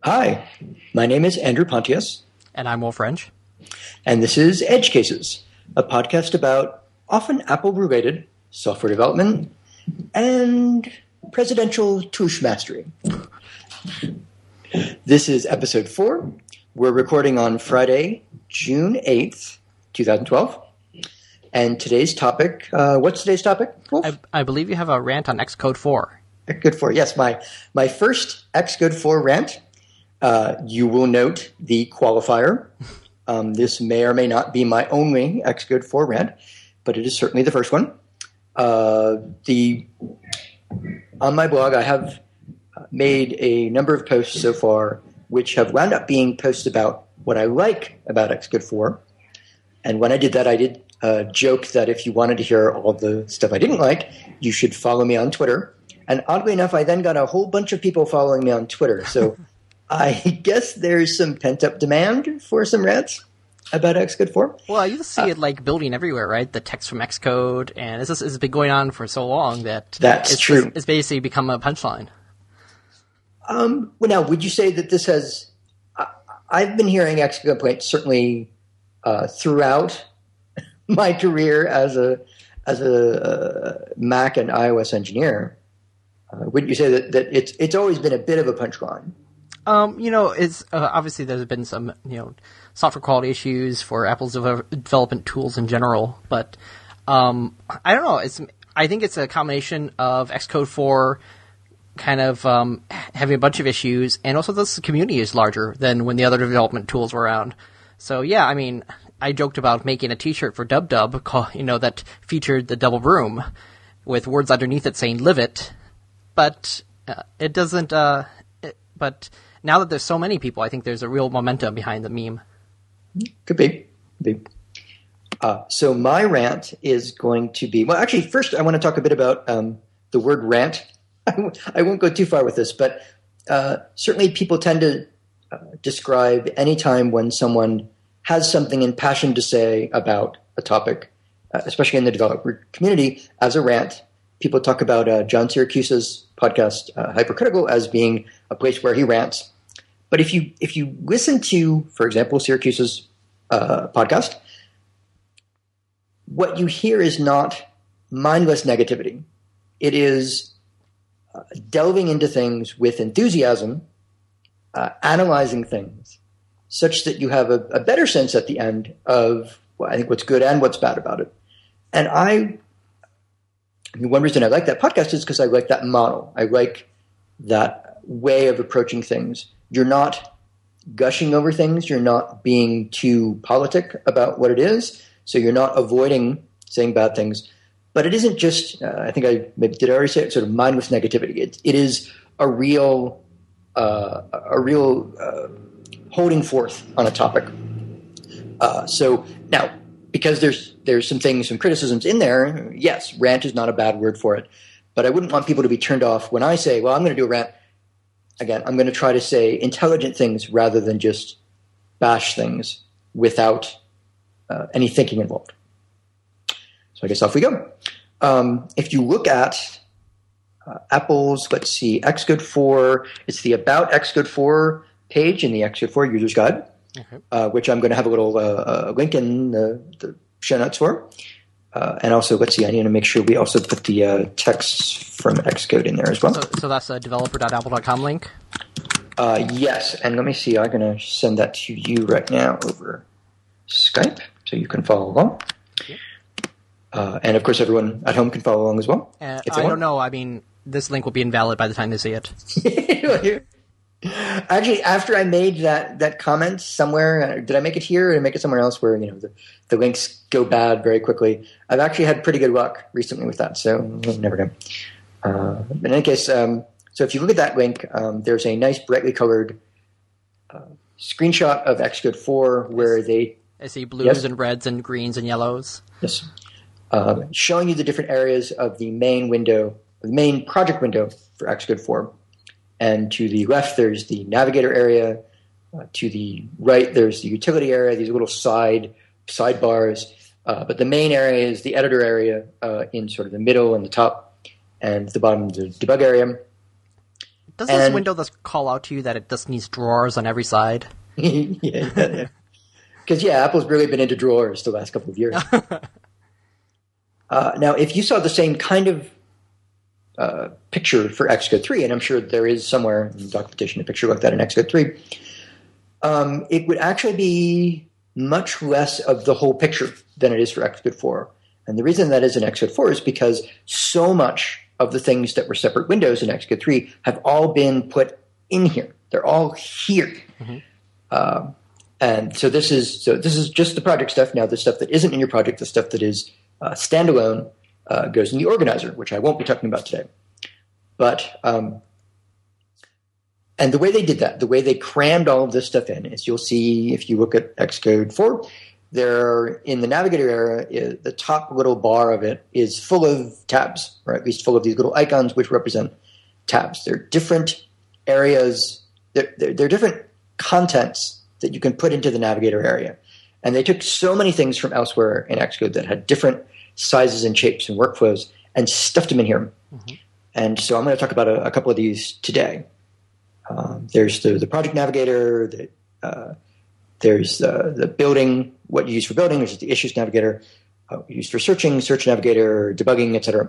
Hi, my name is Andrew Pontius, And I'm Wolf Wrench. and this is Edge Cases, a podcast about often Apple-related software development and presidential touche mastery. This is episode 4. We're recording on Friday, June 8th, 2012. And today's topic, what's today's topic, Wolf? I believe you have a rant on Xcode 4. Xcode 4, yes, my first Xcode 4 rant. You will note the qualifier. This may or may not be my only Xcode 4 rant, but it is certainly the first one. On my blog, I have made a number of posts so far which have wound up being posts about what I like about Xcode 4. And when I did that, I did joke that if you wanted to hear all the stuff I didn't like, you should follow me on Twitter. And oddly enough, I then got a whole bunch of people following me on Twitter. So I guess there's some pent-up demand for some rants about Xcode 4. Well, you see it like building everywhere, right? The text from Xcode, and it's been going on for so long that That's true. It's basically become a punchline. Well, now, would you say that this has? I've been hearing Xcode complaints certainly throughout my career as a Mac and iOS engineer. Wouldn't you say that it's always been a bit of a punchline? It's obviously there's been some software quality issues for Apple's development tools in general, but I don't know. I think it's a combination of Xcode 4 kind of having a bunch of issues, and also the community is larger than when the other development tools were around. So yeah, I mean, I joked about making a T-shirt for DubDub, that featured the double room with words underneath it saying "Live It," but it doesn't. But now that there's so many people, I think there's a real momentum behind the meme. Could be. So my rant is going to be... Well, actually, first I want to talk a bit about the word rant. I won't go too far with this, but certainly people tend to describe any time when someone has something impassioned to say about a topic, especially in the developer community, as a rant. People talk about John Syracuse's podcast, Hypercritical, as being a place where he rants. But if you listen to, for example, Syracuse's podcast, what you hear is not mindless negativity. It is delving into things with enthusiasm, analyzing things, such that you have a better sense at the end of, I think, what's good and what's bad about it. And one reason I like that podcast is because I like that model. I like that way of approaching things. You're not gushing over things. You're not being too politic about what it is. So you're not avoiding saying bad things. But it isn't just, did I already say it, sort of mindless negativity. It is a real holding forth on a topic. So now, because there's some criticisms in there, yes, rant is not a bad word for it. But I wouldn't want people to be turned off when I say, well, I'm going to do a rant. Again, I'm going to try to say intelligent things rather than just bash things without any thinking involved. So I guess off we go. If you look at Apple's, Xcode 4, it's the About Xcode 4 page in the Xcode 4 User's Guide. Okay. Which I'm going to have a little link in the show notes for. And also, I need to make sure we also put the text from Xcode in there as well. So that's a developer.apple.com link? Yes, and let me see. I'm going to send that to you right now over Skype so you can follow along. Okay. And, of course, everyone at home can follow along as well. I don't know. I mean, this link will be invalid by the time they see it. Actually, after I made that comment somewhere, did I make it here or did I make it somewhere else where the links go bad very quickly? I've actually had pretty good luck recently with that, so never know. In any case, so if you look at that link, there's a nice brightly colored screenshot of Xcode 4 where I see blues and reds and greens and yellows. Yes, showing you the different areas of the main window, the main project window for Xcode 4. And to the left, there's the navigator area. To the right, there's the utility area, these little sidebars. But the main area is the editor area in sort of the middle and the top, and the bottom, the debug area. Does this window just call out to you that it just needs drawers on every side? Yeah. Because, Apple's really been into drawers the last couple of years. Now, if you saw the same kind of picture for Xcode 3, and I'm sure there is somewhere in documentation a picture like that in Xcode 3, it would actually be much less of the whole picture than it is for Xcode 4. And the reason that is in Xcode 4 is because so much of the things that were separate windows in Xcode 3 have all been put in here. They're all here. Mm-hmm. And so this is just the project stuff. Now, the stuff that isn't in your project, the stuff that is standalone, goes in the organizer, which I won't be talking about today. But and the way they did that, the way they crammed all of this stuff in, is you'll see if you look at Xcode 4, there in the Navigator area, the top little bar of it is full of tabs, or at least full of these little icons which represent tabs. They're different areas. They're different contents that you can put into the Navigator area. And they took so many things from elsewhere in Xcode that had different sizes and shapes and workflows and stuffed them in here. Mm-hmm. And so I'm going to talk about a couple of these today. There's the project navigator, there's the building, what you use for building, there's the issues navigator, used for searching, search navigator, debugging, etc.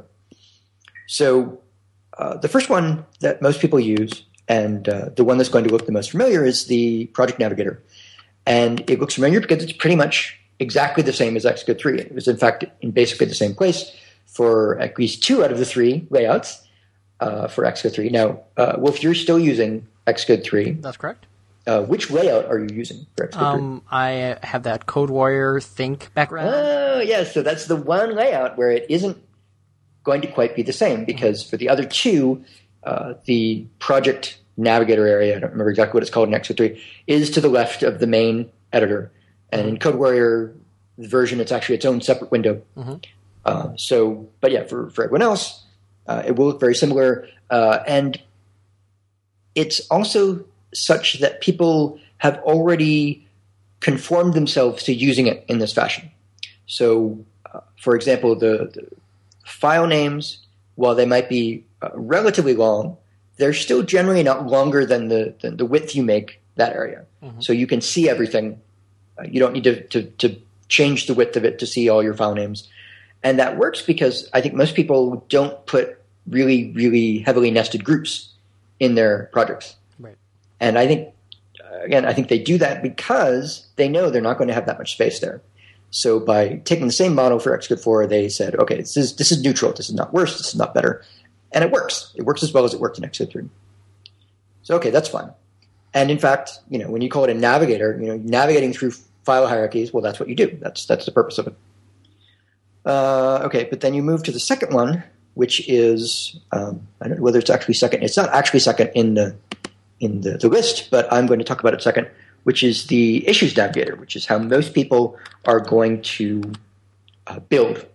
So the first one that most people use, and the one that's going to look the most familiar, is the project navigator. And it looks familiar because it's pretty much exactly the same as Xcode 3. It was, in fact, in basically the same place for at least 2 out of the 3 layouts for Xcode 3. Now, Wolf, you're still using Xcode 3. That's correct. Which layout are you using for Xcode 3? I have that CodeWarrior Think background. Oh, yes. So that's the one layout where it isn't going to quite be the same, because for the other 2, the project navigator area, I don't remember exactly what it's called in Xcode 3, is to the left of the main editor. And in CodeWarrior version, it's actually its own separate window. Mm-hmm. But yeah, for everyone else, it will look very similar. And it's also such that people have already conformed themselves to using it in this fashion. So, for example, the file names, while they might be relatively long, they're still generally not longer than the width you make that area. Mm-hmm. So you can see everything. You don't need to change the width of it to see all your file names. And that works because I think most people don't put really, really heavily nested groups in their projects. Right. And I think, again, I think they do that because they know they're not going to have that much space there. So by taking the same model for Xcode 4, they said, okay, this is neutral. This is not worse. This is not better. And it works. It works as well as it worked in Xcode 3. So, okay, that's fine. And in fact, when you call it a navigator, navigating through file hierarchies, well, that's what you do. That's the purpose of it. Okay, but then you move to the second one, which is I don't know whether it's actually second. It's not actually second in the list, but I'm going to talk about it second, which is the issues navigator, which is how most people are going to build.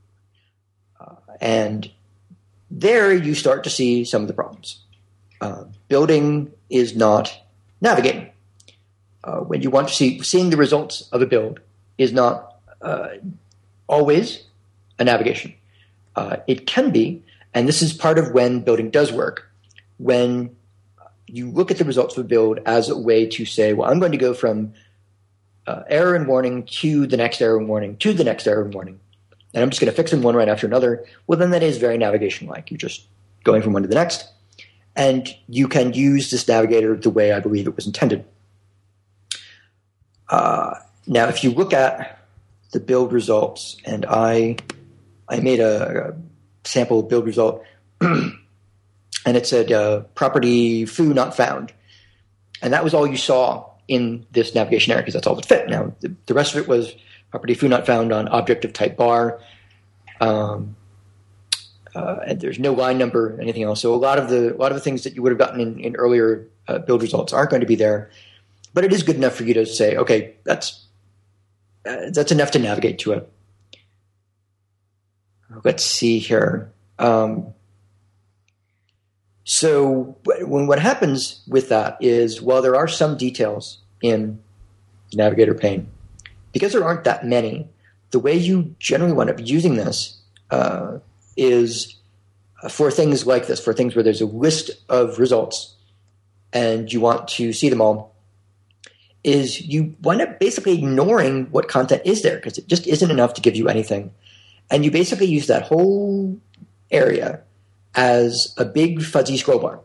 And there you start to see some of the problems. Building is not navigating. When you want to seeing the results of a build is not always a navigation. It can be, and this is part of when building does work, when you look at the results of a build as a way to say, well, I'm going to go from error and warning to the next error and warning to the next error and warning, and I'm just going to fix them one right after another. Well, then that is very navigation-like. You're just going from one to the next, and you can use this navigator the way I believe it was intended. Now, if you look at the build results, and I made a sample build result, and it said property foo not found. And that was all you saw in this navigation area because that's all that fit. Now, the rest of it was property foo not found on object of type bar. And there's no line number or anything else. So a lot of the things that you would have gotten in earlier build results aren't going to be there. But it is good enough for you to say, okay, that's enough to navigate to it. Let's see here. So what happens with that is, while there are some details in the navigator pane, because there aren't that many, the way you generally wind up using this is for things like this, for things where there's a list of results and you want to see them all, is you wind up basically ignoring what content is there because it just isn't enough to give you anything. And you basically use that whole area as a big fuzzy scroll bar.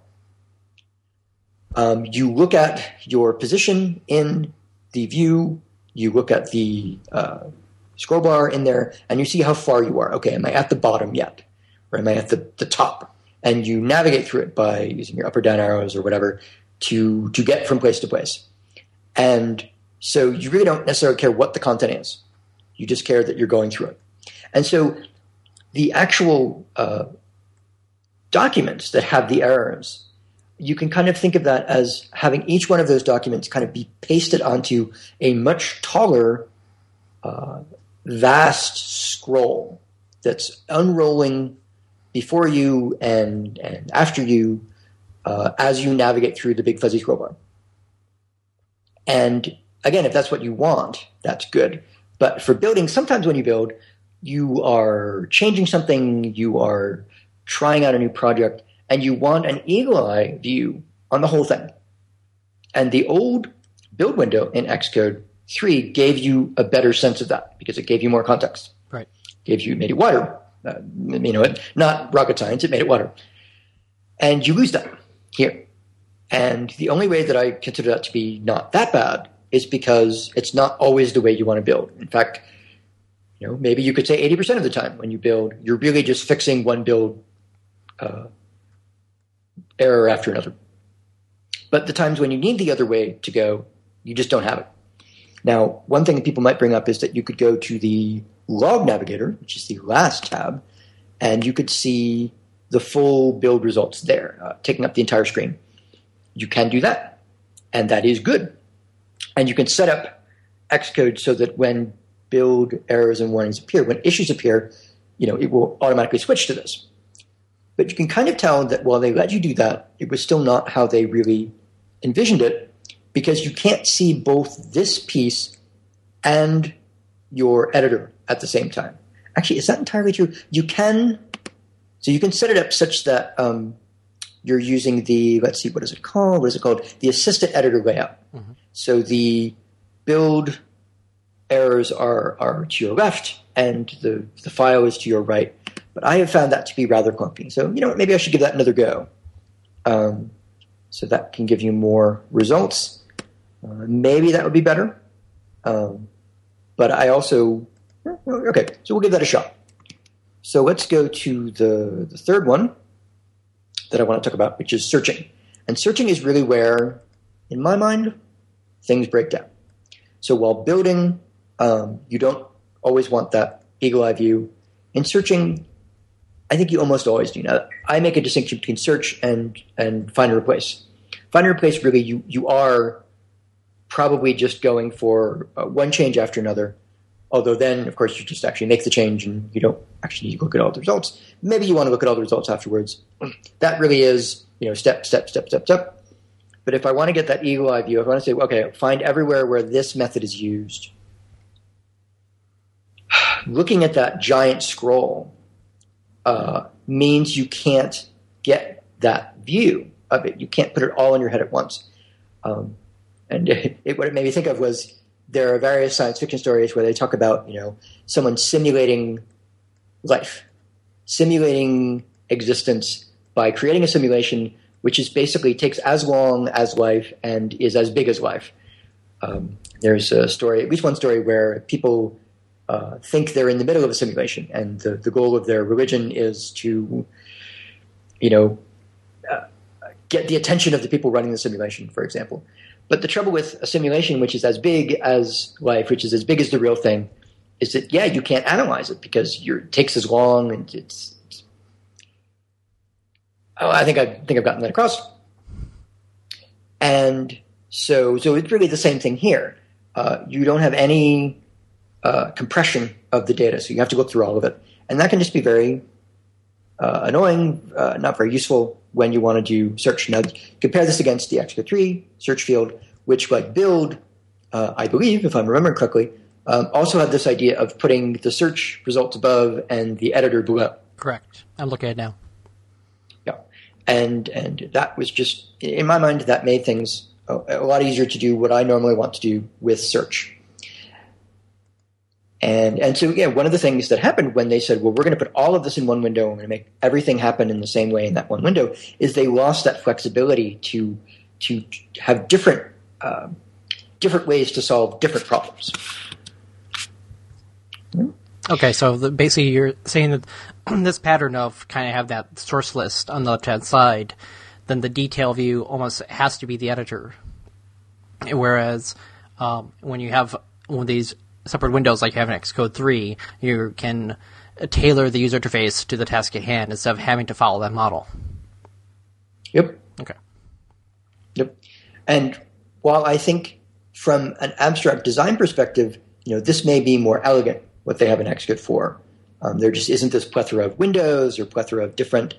You look at your position in the view, you look at the scroll bar in there, and you see how far you are. Okay, am I at the bottom yet? Or am I at the top? And you navigate through it by using your up or down arrows or whatever to get from place to place. And so you really don't necessarily care what the content is. You just care that you're going through it. And so the actual documents that have the errors, you can kind of think of that as having each one of those documents kind of be pasted onto a much taller, vast scroll that's unrolling before you and after you as you navigate through the big fuzzy scroll bar. And again, if that's what you want, that's good. But for building, sometimes when you build, you are changing something, you are trying out a new project, and you want an eagle-eye view on the whole thing. And the old build window in Xcode 3 gave you a better sense of that because it gave you more context. Right. Made it wider. Not rocket science, it made it wider. And you lose that here. And the only way that I consider that to be not that bad is because it's not always the way you want to build. In fact, maybe you could say 80% of the time when you build, you're really just fixing one build error after another. But the times when you need the other way to go, you just don't have it. Now, one thing that people might bring up is that you could go to the log navigator, which is the last tab, and you could see the full build results there, taking up the entire screen. You can do that, and that is good. And you can set up Xcode so that when build errors and warnings appear, when issues appear, it will automatically switch to this. But you can kind of tell that while they let you do that, it was still not how they really envisioned it, because you can't see both this piece and your editor at the same time. Actually, is that entirely true? You can set it up such that you're using the, let's see, what is it called? The assistant editor layout. Mm-hmm. So the build errors are to your left and the file is to your right. But I have found that to be rather clunky. So, maybe I should give that another go. So that can give you more results. Maybe that would be better. But I also, okay, so we'll give that a shot. So let's go to the third one that I want to talk about, which is searching. And searching is really where, in my mind, things break down. So while building, you don't always want that eagle-eye view. In searching, I think you almost always do. Now, I make a distinction between search and find and replace. Find and replace, really, you are probably just going for one change after another, although then, of course, you just actually make the change and you don't actually need to look at all the results. Maybe you want to look at all the results afterwards. That really is, step, step, step, step, step. But if I want to get that eagle-eye view, if I want to say, okay, find everywhere where this method is used, looking at that giant scroll means you can't get that view of it. You can't put it all in your head at once. And what it made me think of was there are various science fiction stories where they talk about, someone simulating life, simulating existence by creating a simulation which is basically takes as long as life and is as big as life. There's a story, at least one story, where people think they're in the middle of a simulation, and the goal of their religion is to, get the attention of the people running the simulation, for example. But the trouble with a simulation which is as big as life, which is as big as the real thing, is that, you can't analyze it because it takes as long, and it's I think I've gotten that across. And so it's really the same thing here. You don't have any compression of the data, so you have to look through all of it. And that can just be very annoying, not very useful when you want to do search. Now, compare this against the Xcode 3 search field, which, like build, I believe, if I'm remembering correctly, also had this idea of putting the search results above and the editor below. Correct. I'm looking at it now. and that was just, in my mind, that made things a lot easier to do what I normally want to do with search. And so, yeah, one of the things that happened when they said, well, we're going to put all of this in one window, and we're going to make everything happen in the same way in that one window, is they lost that flexibility to have different ways to solve different problems. Okay, so basically you're saying that this pattern of kind of have that source list on the left-hand side, then the detail view almost has to be the editor. Whereas when you have one of these separate windows like you have in Xcode 3, you can tailor the user interface to the task at hand instead of having to follow that model. Yep. Okay. Yep. And while I think from an abstract design perspective, this may be more elegant, what they have in Xcode 4. There just isn't this plethora of windows or plethora of different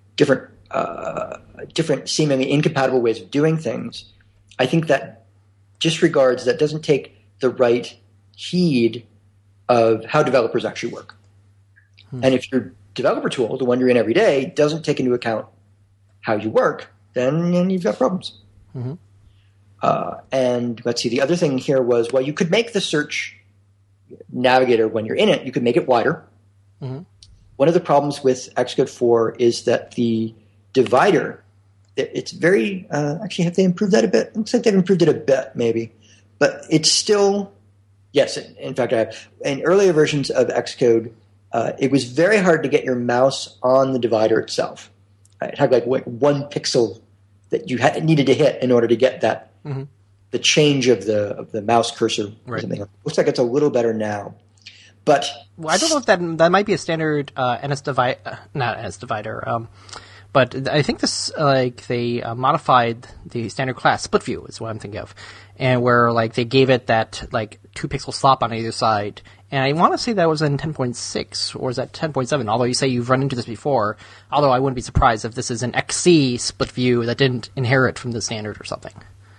seemingly incompatible ways of doing things. I think that disregards, that doesn't take the right heed of how developers actually work. And if your developer tool, the one you're in every day, doesn't take into account how you work, then you've got problems. Mm-hmm. And let's see, the other thing here was, well, you could make the search navigator when you're in it, you could make it wider. Mm-hmm. One of the problems with Xcode 4 is that the divider, it's very, actually, have they improved that a bit? It looks like they've improved it a bit, maybe. But it's still, yes, in fact, in earlier versions of Xcode, it was very hard to get your mouse on the divider itself. It had like one pixel that you needed to hit in order to get that, mm-hmm. the change of the mouse cursor. Right. Or something. Looks like it's a little better now. But well, I don't know if that might be a standard not NS divider. But I think this they modified the standard class split view is what I'm thinking of, and where they gave it that 2-pixel slop on either side. And I want to say that was in 10.6 or is that 10.7? Although you say you've run into this before, although I wouldn't be surprised if this is an XC split view that didn't inherit from the standard or something.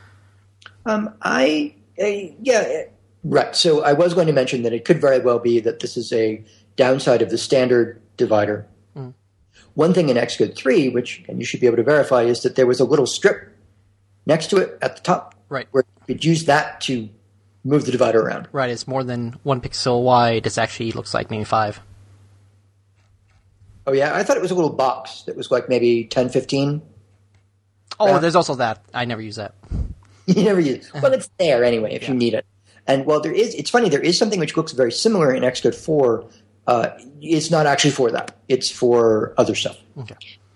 Yeah. Right. So I was going to mention that it could very well be that this is a downside of the standard divider. Mm. One thing in Xcode 3, which and you should be able to verify, is that there was a little strip next to it at the top, right, where you could use that to move the divider around. Right. It's more than 1 pixel wide. It actually looks like maybe 5. Oh, yeah? I thought it was a little box that was maybe 10, 15. Oh, there's also that. I never use that. You never use it. Well, it's there anyway if you need it. And while it's funny, there is something which looks very similar in Xcode 4. It's not actually for that. It's for other stuff. Okay.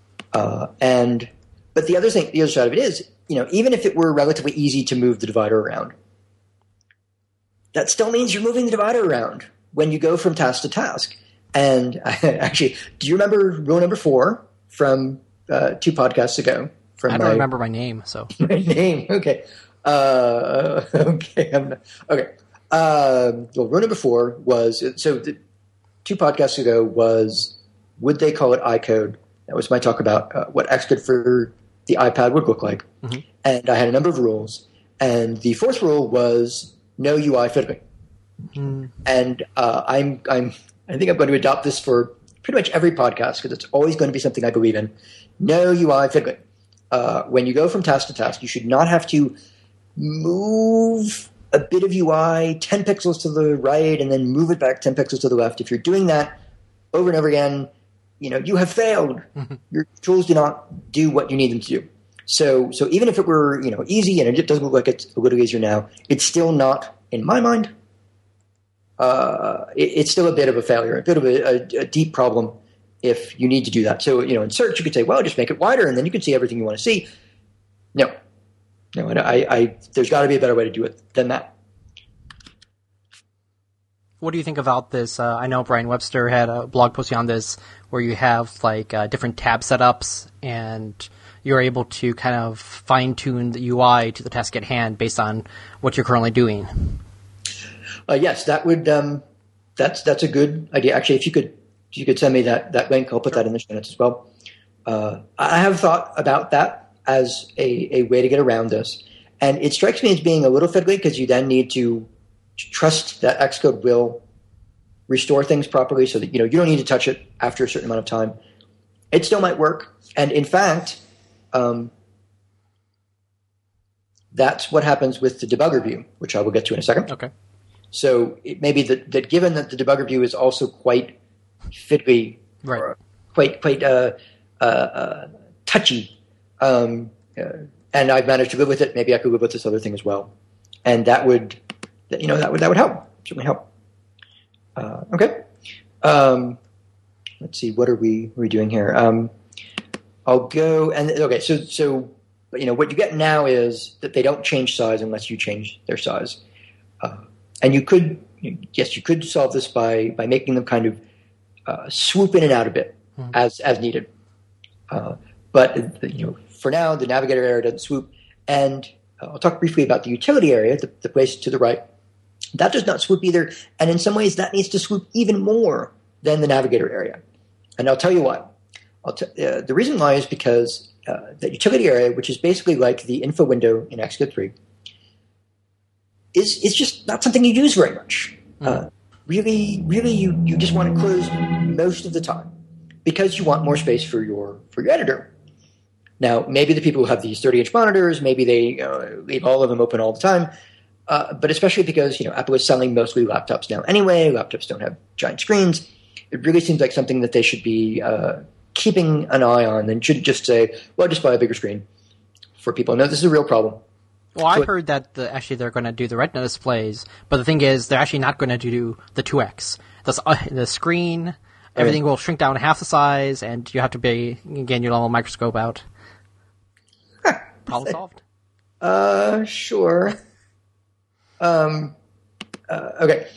But the other side of it is, even if it were relatively easy to move the divider around, that still means you're moving the divider around when you go from task to task. And actually, do you remember rule number 4 from 2 podcasts ago? I don't remember my name, so. My name, okay. Okay. Well, rule number 4 was, so 2 podcasts ago was, would they call it iCode? That was my talk about what Xcode for the iPad would look like. Mm-hmm. And I had a number of rules. And the 4th rule was no UI fiddling. Mm. And I think I'm going to adopt this for pretty much every podcast because it's always going to be something I believe in. No UI fiddling. When you go from task to task, you should not have to move a bit of UI 10 pixels to the right and then move it back 10 pixels to the left. If you're doing that over and over again, you have failed. Mm-hmm. Your tools do not do what you need them to do. So even if it were, easy, and it does look like it's a little easier now, it's still not, in my mind, it's still a bit of a failure, a bit of a deep problem if you need to do that. So, in search, you could say, well, just make it wider, and then you can see everything you want to see. No, there's got to be a better way to do it than that. What do you think about this? I know Brian Webster had a blog posting on this where you have different tab setups and you're able to kind of fine-tune the UI to the task at hand based on what you're currently doing. Yes, that would. That's a good idea. Actually, if you could send me that link, I'll put that in the show notes as well. I have thought about that as a way to get around this, and it strikes me as being a little fiddly because you then need to trust that Xcode will restore things properly, so that you don't need to touch it after a certain amount of time. It still might work, and in fact, That's what happens with the debugger view, which I will get to in a second. Okay. So it may be that given that the debugger view is also quite fiddly, Right. or quite touchy, and I've managed to live with it. Maybe I could live with this other thing as well, and that would help. Certainly help. Okay. Let's see. What are we doing here? I'll go and okay. So what you get now is that they don't change size unless you change their size, and you could solve this by making them kind of swoop in and out a bit as needed. But for now, the navigator area doesn't swoop, and I'll talk briefly about the utility area, the place to the right. That does not swoop either, and in some ways that needs to swoop even more than the navigator area. And I'll tell you why. The reason why is because that utility area, which is basically like the info window in Xcode 3, is just not something you use very much. Really, you just want it closed most of the time because you want more space for your editor. Now, maybe the people who have these 30-inch monitors, maybe they leave all of them open all the time. But especially because Apple is selling mostly laptops now anyway. Laptops don't have giant screens. It really seems like something that they should be keeping an eye on and shouldn't just say, well, just buy a bigger screen for people. No, this is a real problem. Well, I heard that actually they're going to do the Retina displays, but the thing is they're actually not going to do the 2X. The screen, everything will shrink down half the size, and you have to be, again, your little microscope out. Problem solved. Sure. Okay,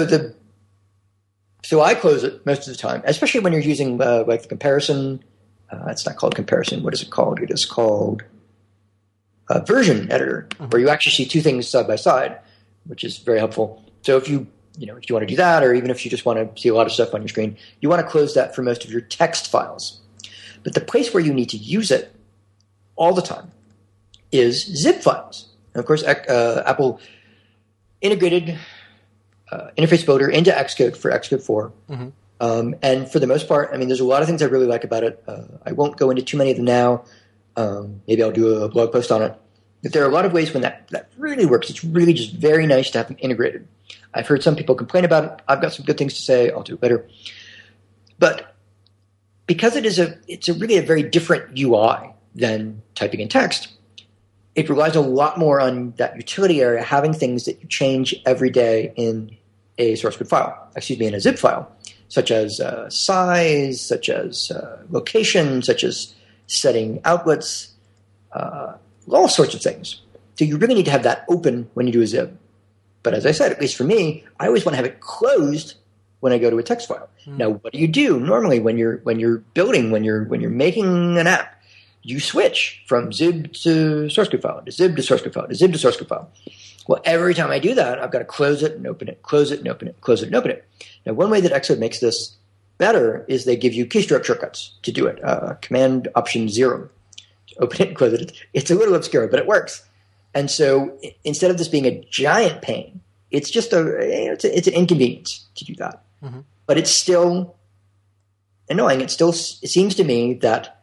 so I close it most of the time, especially when you're using like the comparison. It's not called comparison. What is it called? It is called version editor, where you actually see two things side by side, which is very helpful. So if you want to do that, or even if you just want to see a lot of stuff on your screen, you want to close that for most of your text files. But the place where you need to use it all the time is zip files. And of course, Apple integrated interface builder into Xcode for Xcode 4. And for the most part, I mean, there's a lot of things I really like about it. I won't go into too many of them now. Maybe I'll do a blog post on it. But there are a lot of ways when that really works. It's really just very nice to have them integrated. I've heard some people complain about it. I've got some good things to say. I'll do it better. But because it's really a very different UI than typing in text, it relies a lot more on that utility area having things that you change every day in a source code file, in a zip file, such as size, such as location, such as setting outlets, all sorts of things. So you really need to have that open when you do a zip. But as I said, at least for me, I always want to have it closed when I go to a text file. Now, what do you do normally when you're building, when you're making an app? You switch from zib to source code file, to zib to source code file, to zib to source code file. Well, every time I do that, I've got to close it and open it, close it and open it, close it and open it. Now, one way that Xcode makes this better is they give you keystroke shortcuts to do it. Command Option 0 to open it and close it. It's a little obscure, but it works. And so instead of this being a giant pain, it's just it's an inconvenience to do that. But it's still annoying. It seems to me that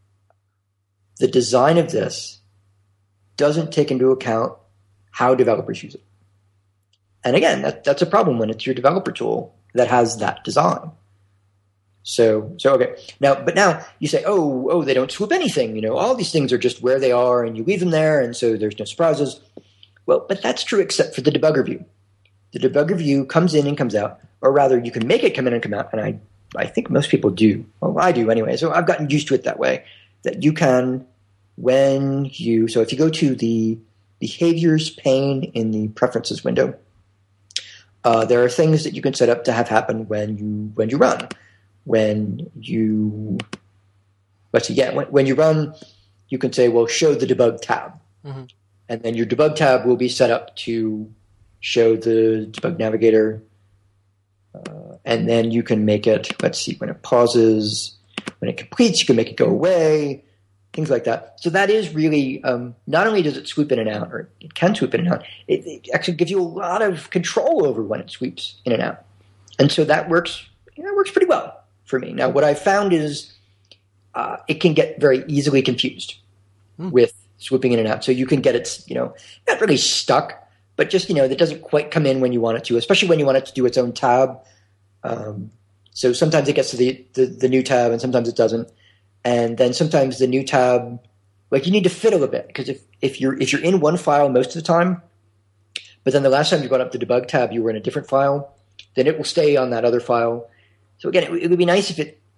the design of this doesn't take into account how developers use it. And again, that's a problem when it's your developer tool that has that design. So okay. Now you say, oh, they don't swoop anything. All these things are just where they are, and you leave them there, and so there's no surprises. Well, but that's true except for the debugger view. The debugger view comes in and comes out, or rather, you can make it come in and come out, and I think most people do. Well, I do anyway. So I've gotten used to it that way. That you can, so if you go to the behaviors pane in the preferences window, there are things that you can set up to have happen when you run. When you run, you can say, well, show the debug tab. And then your debug tab will be set up to show the debug navigator. And then you can make it, when it pauses, when it completes, you can make it go away, things like that. So that is really, not only does it swoop in and out, or it can swoop in and out, it actually gives you a lot of control over when it sweeps in and out. And so that works pretty well for me. Now, what I've found is it can get very easily confused. with swooping in and out. So you can get it, not really stuck, but just, that doesn't quite come in when you want it to, especially when you want it to do its own tab. So sometimes it gets to the new tab and sometimes it doesn't. And then sometimes the new tab, you need to fiddle a bit, because if you're in one file most of the time, but then the last time you brought up the debug tab, you were in a different file, then it will stay on that other file. So again, it would be nice if it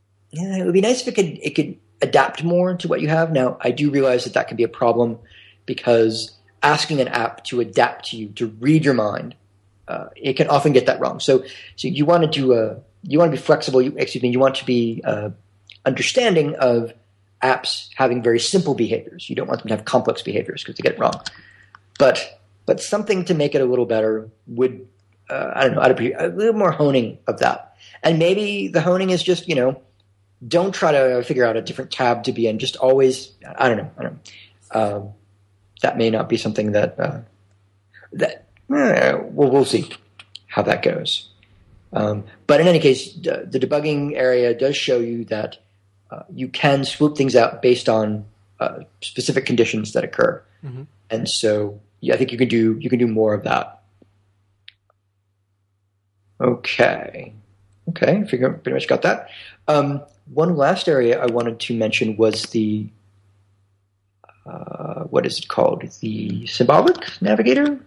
could adapt more to what you have. Now, I do realize that can be a problem, because asking an app to adapt to you, to read your mind, it can often get that wrong. So you want to be flexible. You want to be understanding of apps having very simple behaviors. You don't want them to have complex behaviors because they get it wrong. But something to make it a little better would, a little more honing of that. And maybe the honing is just, don't try to figure out a different tab to be in. Just always, I don't know. That may not be something we'll see how that goes. But in any case, the debugging area does show you that you can swoop things out based on specific conditions that occur. Mm-hmm. And so I think you can do more of that. Okay, I figure I pretty much got that. One last area I wanted to mention was the what is it called? The symbolic navigator?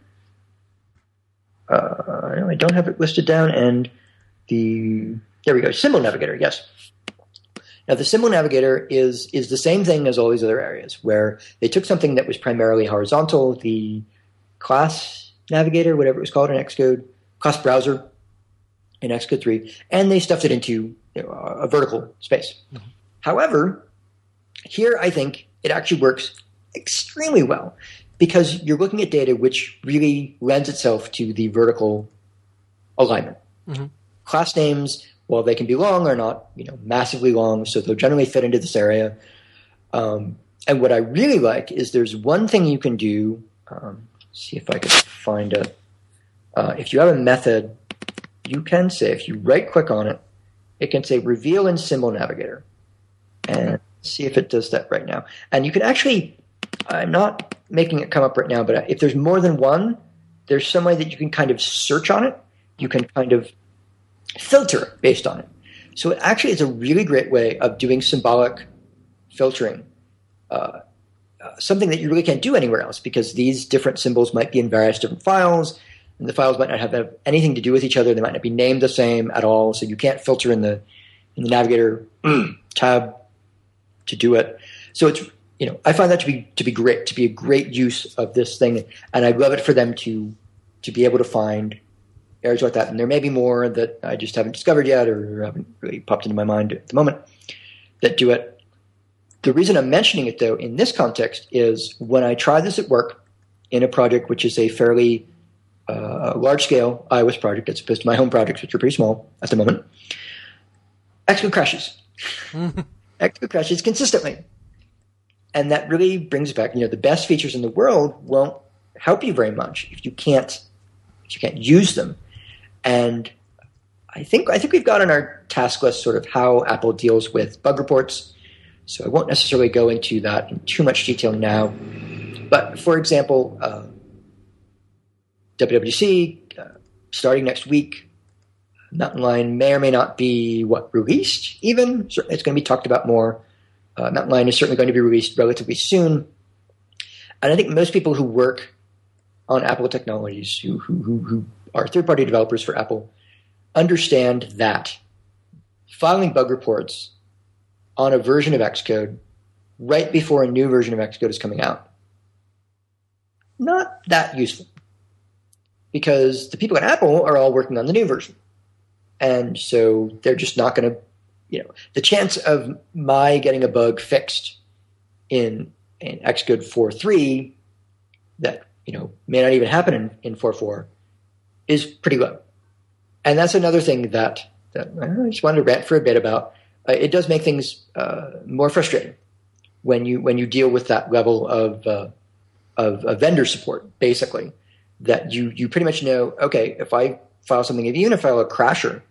I don't have it listed down. And there we go, symbol navigator, yes. Now, the symbol navigator is the same thing as all these other areas, where they took something that was primarily horizontal, the class navigator, whatever it was called in Xcode, class browser in Xcode 3, and they stuffed it into a vertical space. Mm-hmm. However, here I think it actually works extremely well, because you're looking at data which really lends itself to the vertical alignment. Mm-hmm. Class names, well, they can be long or not, massively long, so they'll generally fit into this area. And what I really like is there's one thing you can do. See if I can find it. If you have a method, you can say, if you right-click on it, it can say Reveal in Symbol Navigator. And see if it does that right now. And you can actually, I'm not making it come up right now, but if there's more than one, there's some way that you can kind of search on it. You can kind of filter based on it. So it actually is a really great way of doing symbolic filtering, something that you really can't do anywhere else, because these different symbols might be in various different files, and the files might not have anything to do with each other. They might not be named the same at all, so you can't filter in the Navigator tab to do it. So it's, I find that to be great, to be a great use of this thing, and I love it for them to be able to find areas like that. And there may be more that I just haven't discovered yet, or haven't really popped into my mind at the moment, that do it. The reason I'm mentioning it, though, in this context is when I try this at work in a project which is a fairly large-scale iOS project as opposed to my home projects, which are pretty small at the moment, Xcode crashes. Xcode crashes consistently. And that really brings back, the best features in the world won't help you very much if you can't use them. And I think we've got on our task list sort of how Apple deals with bug reports. So I won't necessarily go into that in too much detail now. But for example, WWDC starting next week, Mountain Lion may or may not be released even. It's going to be talked about more. Mountain Lion is certainly going to be released relatively soon. And I think most people who work on Apple technologies, who are third-party developers for Apple, understand that filing bug reports on a version of Xcode right before a new version of Xcode is coming out, not that useful, because the people at Apple are all working on the new version. And so they're just not going to, the chance of my getting a bug fixed in Xcode 4.3 that, may not even happen in 4.4 is pretty low. And that's another thing that I just wanted to rant for a bit about. It does make things more frustrating when you deal with that level of vendor support, basically, that you pretty much know, okay, if I file something, even if I file a crasher,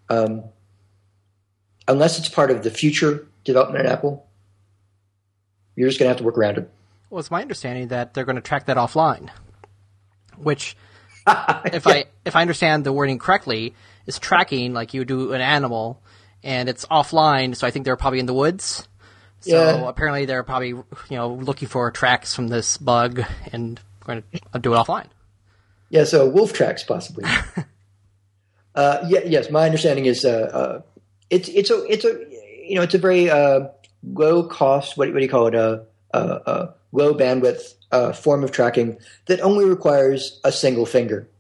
unless it's part of the future development at Apple, You're just going to have to work around it. Well, it's my understanding that they're going to track that offline, which, if I understand the wording correctly, is tracking like you do an animal, and it's offline. So I think they're probably in the woods. So apparently they're probably looking for tracks from this bug and going to do it offline. Yeah, so wolf tracks possibly. Yes, my understanding is it's a very low cost. What do you call it? Low bandwidth form of tracking that only requires a single finger.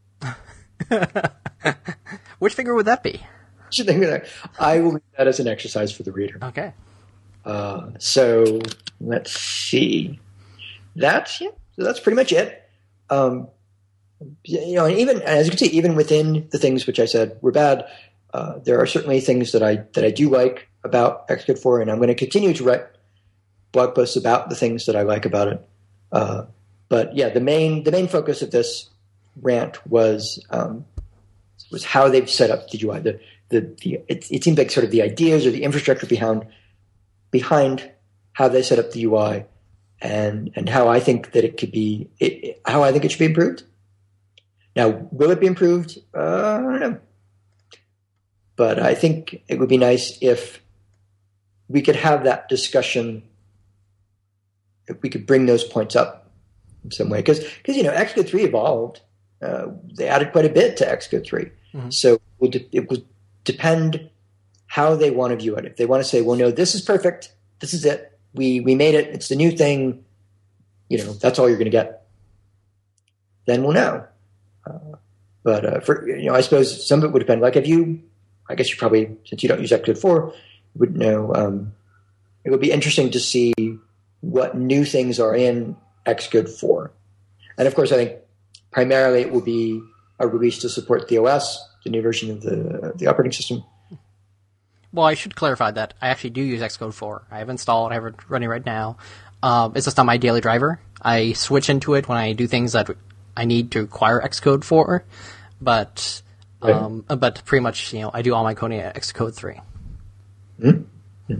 Which finger would that be? I will leave that as an exercise for the reader. Okay. So let's see. That's pretty much it. And even as you can see, even within the things which I said were bad, there are certainly things that I do like about Xcode 4, and I'm going to continue to write blog posts about the things that I like about it. But yeah, the main focus of this rant was how they've set up the UI. It seems like sort of the ideas or the infrastructure behind how they set up the UI, and how I think that how I think it should be improved. Now, will it be improved? I don't know. But I think it would be nice if we could have that discussion, if we could bring those points up in some way. Because Xcode 3 evolved. They added quite a bit to Xcode 3. Mm-hmm. So it will depend how they want to view it. If they want to say, well, no, this is perfect. This is it. We made it. It's the new thing. That's all you're going to get. Then we'll know. But I suppose some of it would depend. Like I guess you probably, since you don't use Xcode 4, would know. It would be interesting to see what new things are in Xcode 4. And of course, I think primarily it will be a release to support the OS, the new version of the operating system. Well, I should clarify that I actually do use Xcode 4. I have installed, I have it running right now. It's just on my daily driver. I switch into it when I do things that I need to acquire Xcode 4, but pretty much, I do all my coding at Xcode 3. Mm-hmm.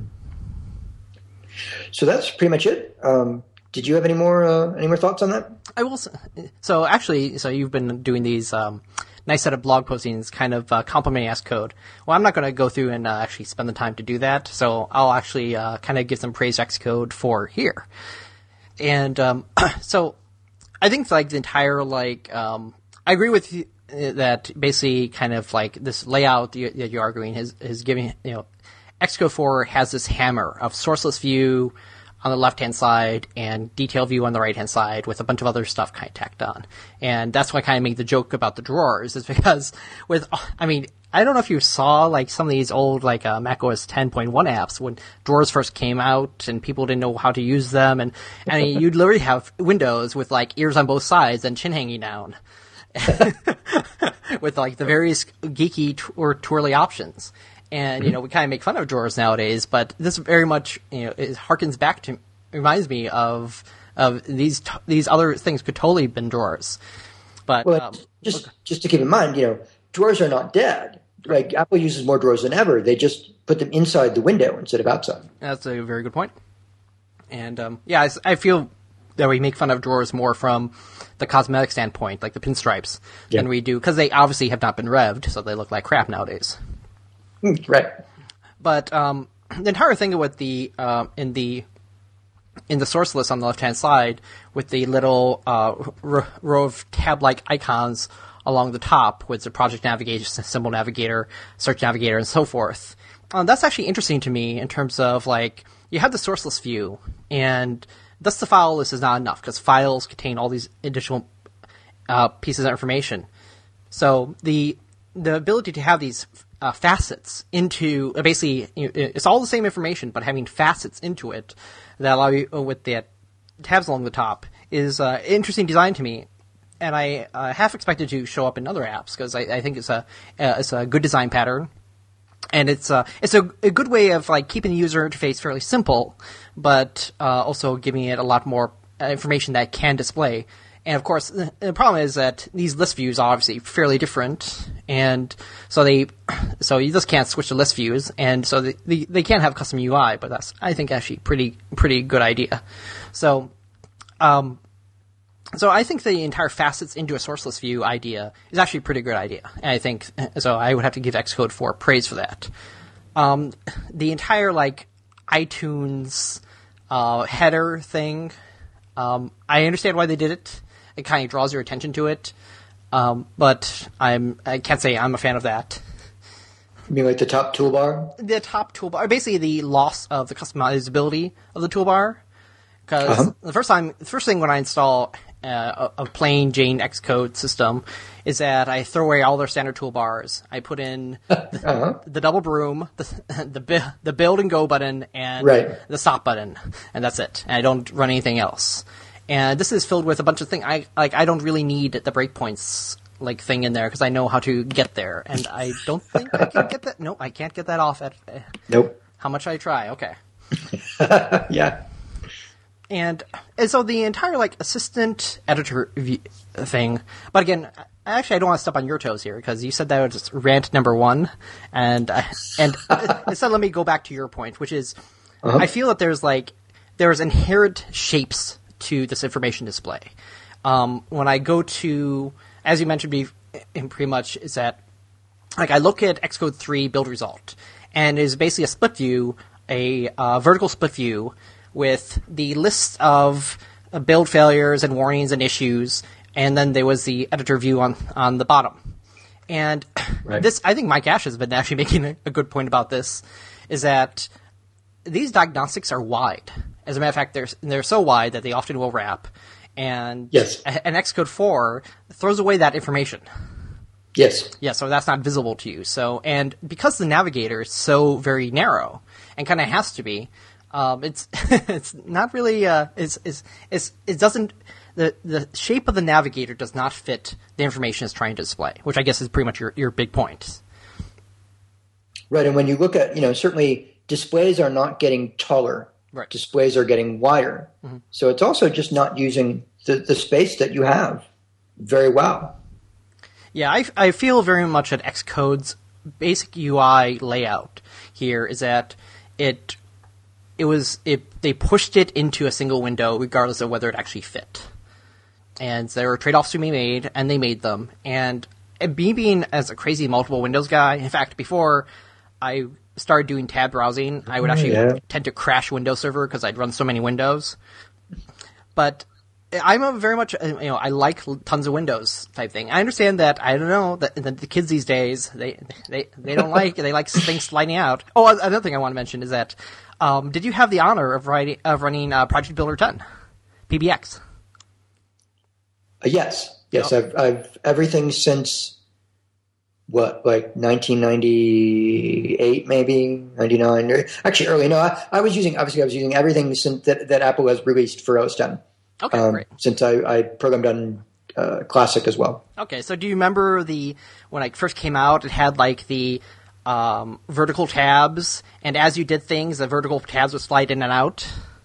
So that's pretty much it. Did you have any more thoughts on that? I will. So you've been doing these nice set of blog postings, kind of complimenting Xcode. Well, I'm not going to go through and actually spend the time to do that. So I'll actually kind of give some praise to Xcode for here. And so I think the entire I agree with you that basically kind of this layout that you're arguing is giving Xcode 4 has this hammer of sourceless view on the left-hand side and detail view on the right-hand side with a bunch of other stuff kind of tacked on. And that's why I kind of made the joke about the drawers, is because I don't know if you saw some of these old macOS 10.1 apps when drawers first came out and people didn't know how to use them. And you'd literally have windows with ears on both sides and chin hanging down with the various geeky or twirly options. And, we kind of make fun of drawers nowadays, but this very much, it harkens back to, reminds me of these other things could totally have been drawers. But, just to keep in mind, drawers are not dead. Like Apple uses more drawers than ever. They just put them inside the window instead of outside. That's a very good point. And, I feel that we make fun of drawers more from the cosmetic standpoint, like the pinstripes, than we do, because they obviously have not been revved, so they look like crap nowadays. Right. But the entire thing with the in the source list on the left hand side with the little row of tab-like icons along the top with the project navigator, symbol navigator, search navigator, and so forth. That's actually interesting to me in terms of you have the source list view, and thus the file list is not enough because files contain all these additional pieces of information. So the ability to have these facets into basically it's all the same information, but having facets into it that allow you with the tabs along the top is interesting design to me, and I half expected to show up in other apps because I think it's a good design pattern, and it's a good way of keeping the user interface fairly simple, but also giving it a lot more information that it can display. And of course, the problem is that these list views are obviously fairly different, and so you just can't switch to list views, and so they can't have custom UI, but that's, I think, actually pretty good idea. So I think the entire facets into a sourceless view idea is actually a pretty good idea. And I think so. I would have to give Xcode 4 praise for that. The entire iTunes header thing, I understand why they did it. It kind of draws your attention to it, but I can't say I'm a fan of that. You mean like the top toolbar? The top toolbar, basically the loss of the customizability of the toolbar. Because the first thing when I install a plain Jane Xcode system is that I throw away all their standard toolbars. I put in the double broom, the build and go button, and the stop button, and that's it. And I don't run anything else. And this is filled with a bunch of things. I don't really need the breakpoints thing in there because I know how to get there, and I don't think I can get that. No, I can't get that off. Nope. How much I try. Okay. Yeah. And so the entire assistant editor thing, but again, actually I don't want to step on your toes here because you said that was rant number 1, and instead let me go back to your point, which is I feel that there's inherent shapes to this information display. When I go to, as you mentioned, pretty much is that I look at Xcode 3 build result, and it is basically a split view, a vertical split view, with the list of build failures and warnings and issues, and then there was the editor view on the bottom. And this, I think Mike Ash has been actually making a good point about this, is that these diagnostics are wide. As a matter of fact, they're so wide that they often will wrap, and Xcode 4 throws away that information. Yes. Yeah, so that's not visible to you. So, and because the navigator is so very narrow, and kind of has to be, it's not really it doesn't, the shape of the navigator does not fit the information it's trying to display, which I guess is pretty much your big point. Right, and when you look at, certainly displays are not getting taller. Right. Displays are getting wider. Mm-hmm. So it's also just not using the space that you have very well. Yeah, I feel very much that Xcode's basic UI layout here is that they pushed it into a single window regardless of whether it actually fit. And there were trade-offs to be made, and they made them. And me being as a crazy multiple windows guy, in fact, before I started doing tab browsing, I would actually tend to crash Windows Server because I'd run so many windows. But I'm a very much, I like tons of windows type thing. I understand that, I don't know, that the kids these days, they don't like, they like things sliding out. Oh, another thing I want to mention is that, did you have the honor of running Project Builder 10, PBX? Yes. I've everything since 1998, maybe 99. Actually, early. No, I was using everything since that Apple has released for OS 10. Okay, great. Since I programmed on Classic as well. Okay, so do you remember when it first came out? It had the vertical tabs, and as you did things, the vertical tabs would slide in and out?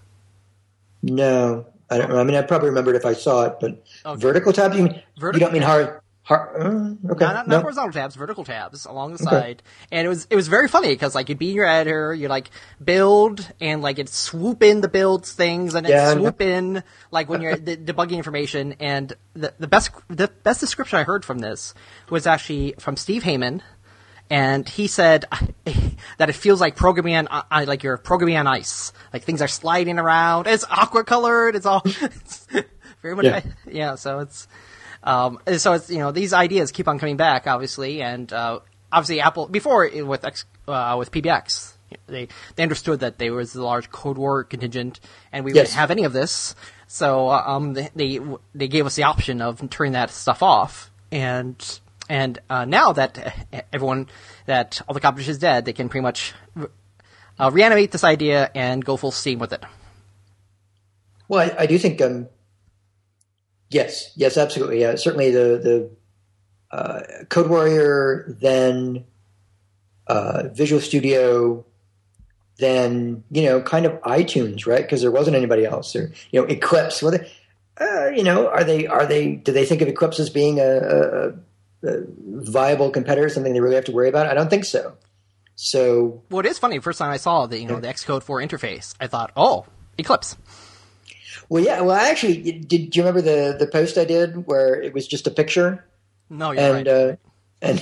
No, I don't know. I mean, I probably remembered if I saw it, but vertical tabs? You don't mean hard? Okay. Not horizontal tabs, vertical tabs along the side. And it was very funny because you'd be in your editor, you build, and it'd swoop in the builds things, and it'd swoop in when you're debugging information. And the best description I heard from this was actually from Steve Heyman. And he said that it feels like programming like you're programming on ice. Things are sliding around. It's aqua colored. It's all it's very much So it's these ideas keep on coming back, obviously, and obviously Apple before with PBX they understood that there was a large code war contingent and we wouldn't have any of this. So they gave us the option of turning that stuff off and. And now that all the competition is dead, they can pretty much reanimate this idea and go full steam with it. Well, I do think, yes, absolutely. Yeah, certainly the Code Warrior, then Visual Studio, then kind of iTunes, right? Because there wasn't anybody else, or Eclipse. Do they think of Eclipse as being a viable competitor, something they really have to worry about? I don't think so. So, well, it is funny. First time I saw the the Xcode 4 interface, I thought, oh, Eclipse. Well, yeah. Well, actually, do you remember the post I did where it was just a picture? No, you're right. And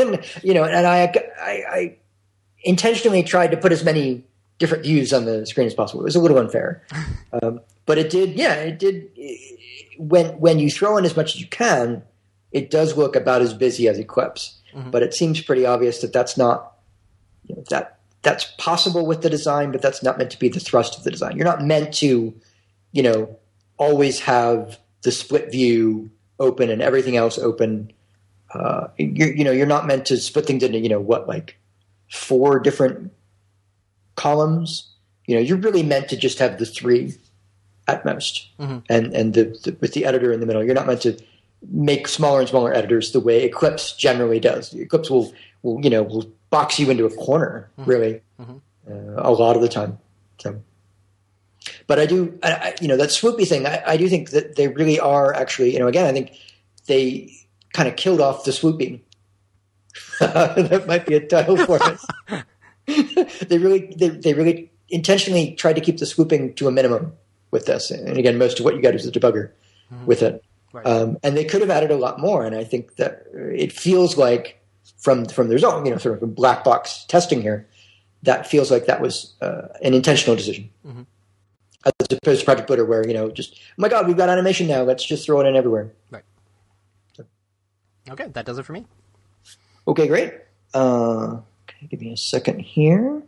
I intentionally tried to put as many different views on the screen as possible. It was a little unfair, but it did. Yeah, it did. When you throw in as much as you can, it does look about as busy as Eclipse. Mm-hmm. But it seems pretty obvious that that's not that's possible with the design, but that's not meant to be the thrust of the design. You're not meant to, always have the split view open and everything else open. You're not meant to split things into, 4 different columns. You're really meant to just have the 3 at most. Mm-hmm. And with the editor in the middle, you're not meant to make smaller and smaller editors the way Eclipse generally does. Eclipse will box you into a corner, really, a lot of the time. So, but I do, that swoopy thing, I do think that they really are actually, again, I think they kind of killed off the swooping. That might be a title for it. They really intentionally tried to keep the swooping to a minimum with this. And again, most of what you got is the debugger with it. Right. And they could have added a lot more. And I think that it feels like from the result, sort of a black box testing here, that feels like that was an intentional decision. Mm-hmm. As opposed to Project Builder where, just, oh my God, we've got animation now. Let's just throw it in everywhere. Right. So. Okay, that does it for me. Okay, great. Give me a second here.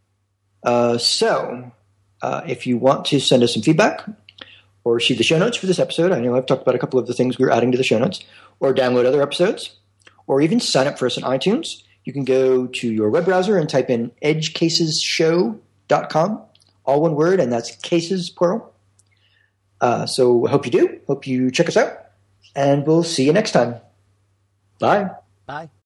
So if you want to send us some feedback or see the show notes for this episode, I know I've talked about a couple of the things we're adding to the show notes, or download other episodes, or even sign up for us on iTunes, you can go to your web browser and type in edgecasesshow.com, all one word, and that's cases, plural. So hope you do. Hope you check us out, and we'll see you next time. Bye. Bye.